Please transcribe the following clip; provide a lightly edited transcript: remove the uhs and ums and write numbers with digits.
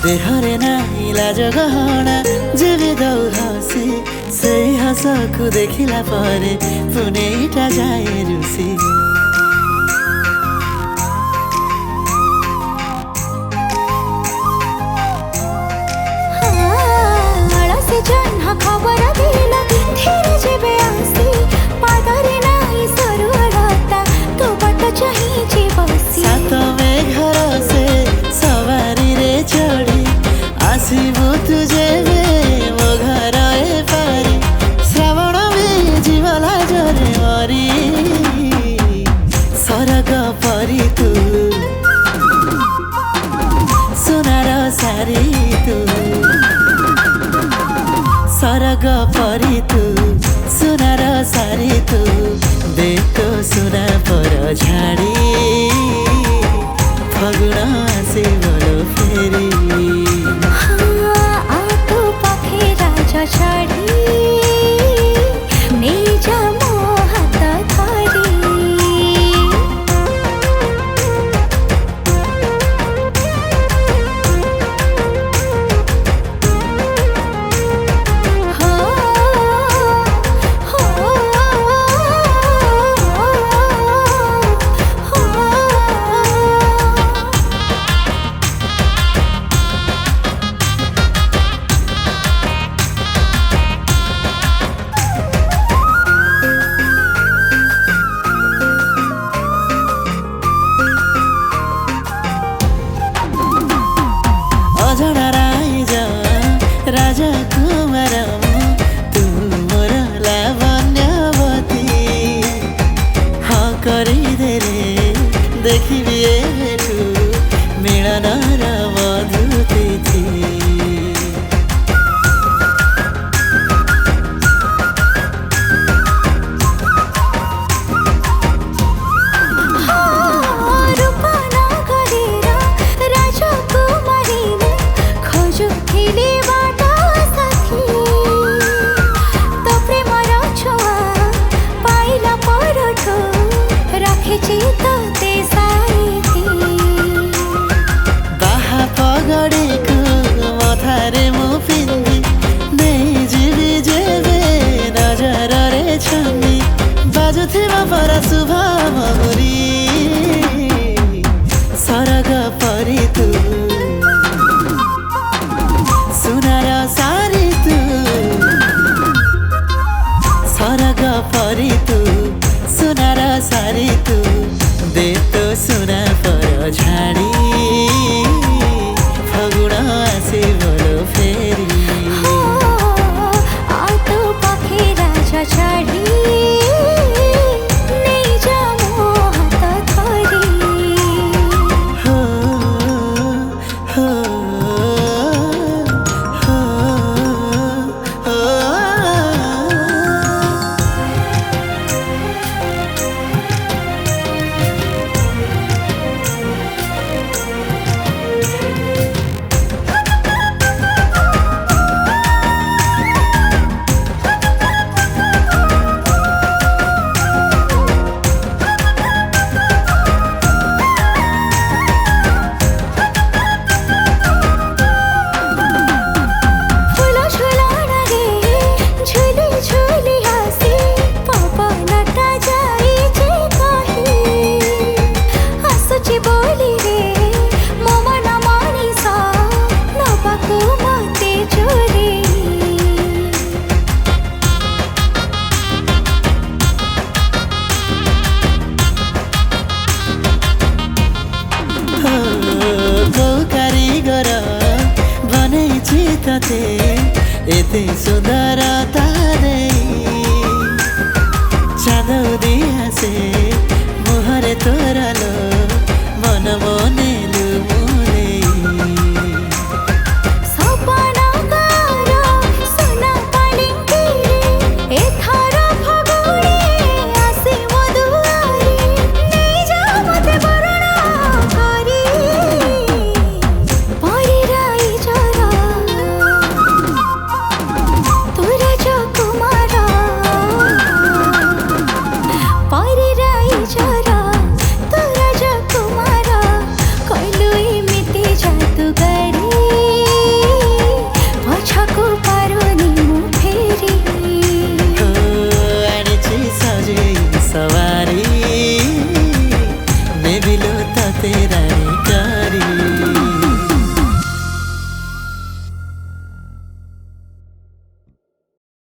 देहरे नाई लाज गहना जेबे दौ हसी से हसकु देखिला परे पुनैटा जाए रुसी खबर दिला धीरे जेबे आसी पादरे नाही सरुरता तो बट चाहिए बसी सात मेघर से सवारी रे चढ़ी आसीबु तु जेबे मो घर ए पारी श्रावण में जीवला जरे मरी सरग परी तू सोनार सारी तू सरग परी तू सुनार सारी तू देखो सुना पर झाड़ी फगुण आसे गलो फेरी आतु पखे राजा छाड़ी निज मो हाथ धरी अजड़ा राजा राजा कुमार तू मोर लावण्यवती हाँ करी दे रे देखिबी एठू मिलनर मधु तिथि बाहा पगड़ी को मथारे मु पिंदी नहीं जीवी जेबे नजर रे छंदी बाजुथिबा पर शुभ महुरी सरग परी तू सुनार सारी तू सरग परी तू सुनार सारी तू दे तो सुना पर झाड़ी फगुण आसे बोलो फेरी आतु पखे राजा छाड़ी निज मो हाथ धरी हो हो हो हो कारीगर बनैछि तते एते सुन्दरता देई चाँद दिया से मुहरे तोरा लो